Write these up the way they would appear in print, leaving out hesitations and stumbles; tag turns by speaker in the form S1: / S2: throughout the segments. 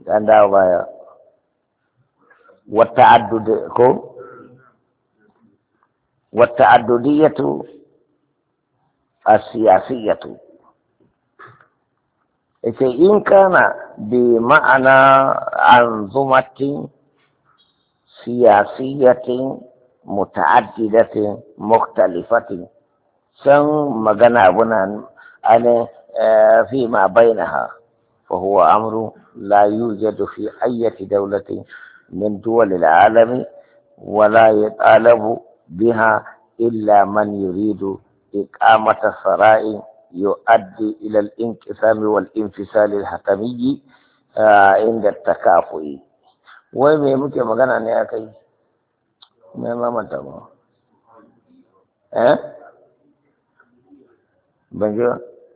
S1: an dawo baya والتعددية السياسية إن كان بمعنى أنظمة سياسية متعددة مختلفة سن مغنى بنا أنا فيما بينها فهو أمر لا يوجد في أي دولة من دول العالم ولا يطالب بها إلا من يريد إقامة الثراء يؤدي إلى الانقسام والانفصال الحتمي عند التكافؤ. وين يمكن مغنى أن يأكل ما متى banjo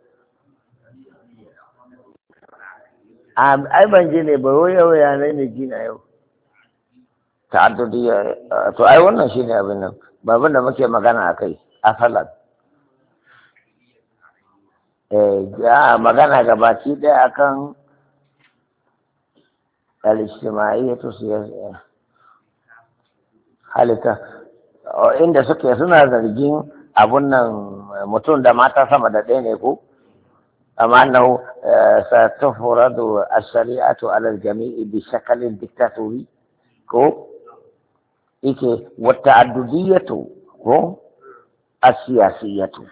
S1: ai ban je ne ba yau ya ne ji na yau ta'addudiyya to ai wannan shine abin nan babin da muke magana akai asalan ya magana gabaki daya akan al-ijtima'iyyatu siyasiyya halika inda suke suna zargin abun nan mutum da mata sama da ɗaya ne ko amma annahu satufradu ash-shari'atu 'ala al-jami'i bi shakalin diktatori ko yake wa ta'addudiyyatu ko as-siyasiyyatu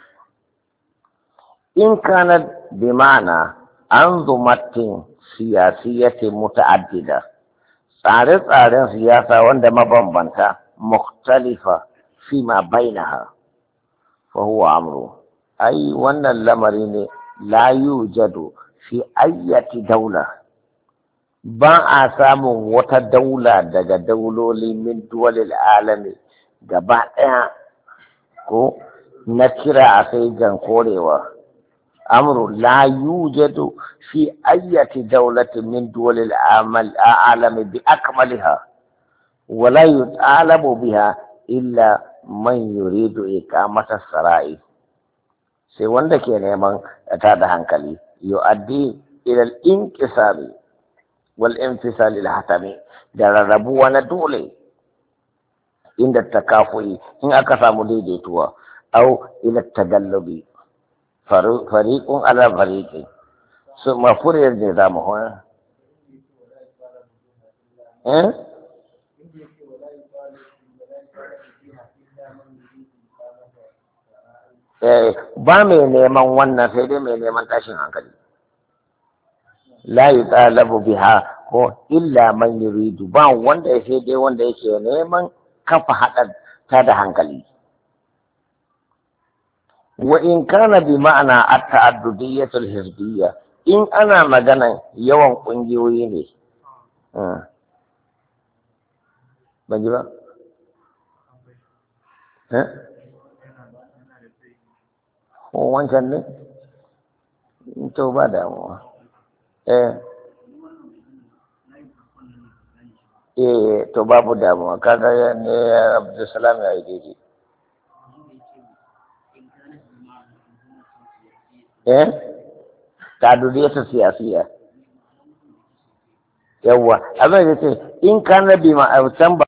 S1: in kanat bi ma'ana anzumatin siyasiyyatin muta'addida tsare-tsaren siyasa wanda mabambanta mukhtalifa fima bainaha فهو أمره أي وأن الأمر لا يوجد في أي دولة با سام وتدولة دجا دولة من دول العالم جبائها كو نكرة أسيجان كوريوا أمر لا يوجد في أي دولة من دول العالم بأكملها ولا يطالب بها إلا man yuridu iqamata sarai sai wanda ke neman ta da hankali yu'addi ila al-inqisami wal infisal al-hatami da rarrabuwa na dole inda takafuyi in aka samu daidaituwa au ila tagallubi fariqun ala fariqin su mafuriyar ne za mu hoya ba mai neman wannan sai dai mai neman tashin hankali la yutalabu biha ko illa man yuridu ba wanda ya sai dai wanda yake neman kafa hada ta da hankali wa in kana bi ma'ana at-ta'addudiyyatul hizbiyya in ana magana yawan kungiyoyi ne ban ji ba ko wancan ne to ba damuwa to babu damuwa kaga ne Abdulsalam ya yi daidai ta'addudiyyatu siyasiyya yawwa abin da ce in kana bi ma'autan